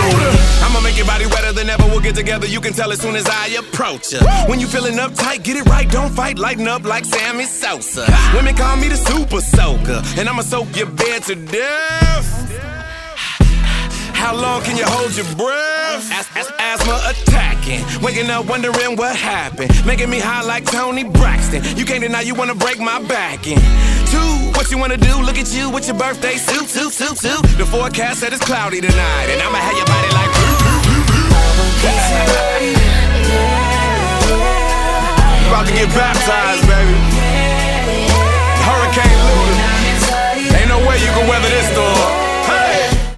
I'ma make your body wetter than ever. We'll get together, you can tell as soon as I approach ya. When you feeling uptight, get it right, don't fight. Lighten up like Sammy Sosa. Women call me the super soaker, and I'ma soak your bed to death. How long can you hold your breath? Asthma attacking, waking up wondering what happened. Making me high like Tony Braxton. You can't deny you wanna break my back in. 2, what you wanna do? Look at you with your birthday suit. The forecast said it's cloudy tonight, and I'ma have your body like about to get baptized.